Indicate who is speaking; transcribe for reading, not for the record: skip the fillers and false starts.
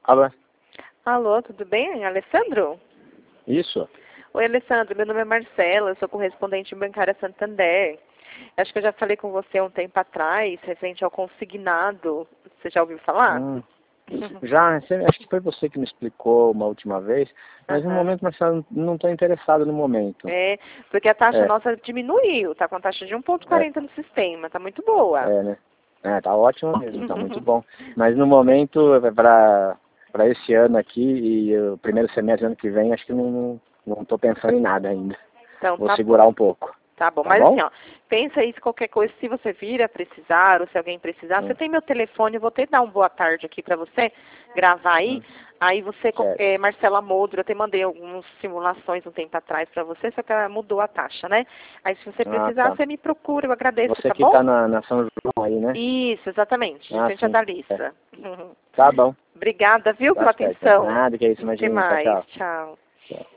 Speaker 1: Alô?
Speaker 2: Alô, tudo bem, Alessandro?
Speaker 1: Isso?
Speaker 2: Oi, Alessandro, meu nome é Marcela, eu sou correspondente bancária Santander. Acho que eu já falei com você um tempo atrás, referente ao consignado. Você já ouviu falar?
Speaker 1: Já, acho que foi você que me explicou uma última vez, mas no momento, Marcelo, não estou interessado no momento.
Speaker 2: É, porque a taxa nossa diminuiu, tá com a taxa de 1,40 no sistema, tá muito boa.
Speaker 1: É, né? É, tá ótimo mesmo, tá muito bom. Mas no momento, para esse ano aqui e o primeiro semestre do ano que vem, acho que não estou pensando em nada ainda.
Speaker 2: Então,
Speaker 1: Vou
Speaker 2: tá
Speaker 1: segurar
Speaker 2: bom.
Speaker 1: um pouco.
Speaker 2: Tá bom,
Speaker 1: Tá
Speaker 2: mas
Speaker 1: bom?
Speaker 2: assim, ó, pensa aí se qualquer coisa, se você vir a precisar, ou se alguém precisar, você tem meu telefone, eu vou ter dar uma boa tarde aqui pra você, gravar aí, aí você, Marcela Moldro, eu te mandei algumas simulações um tempo atrás pra você, só que ela mudou a taxa, né? Aí se você precisar, você me procura, eu agradeço,
Speaker 1: Você
Speaker 2: tá
Speaker 1: que
Speaker 2: bom?
Speaker 1: tá na São João aí, né?
Speaker 2: Isso, exatamente, de frente à
Speaker 1: Sim.
Speaker 2: Dalissa.
Speaker 1: Tá bom.
Speaker 2: Obrigada, viu,
Speaker 1: Tá
Speaker 2: pela
Speaker 1: certo.
Speaker 2: atenção.
Speaker 1: Nada, que é isso,
Speaker 2: Até
Speaker 1: imagina. Tchau,
Speaker 2: mais,
Speaker 1: tchau.
Speaker 2: tchau.
Speaker 1: Tchau.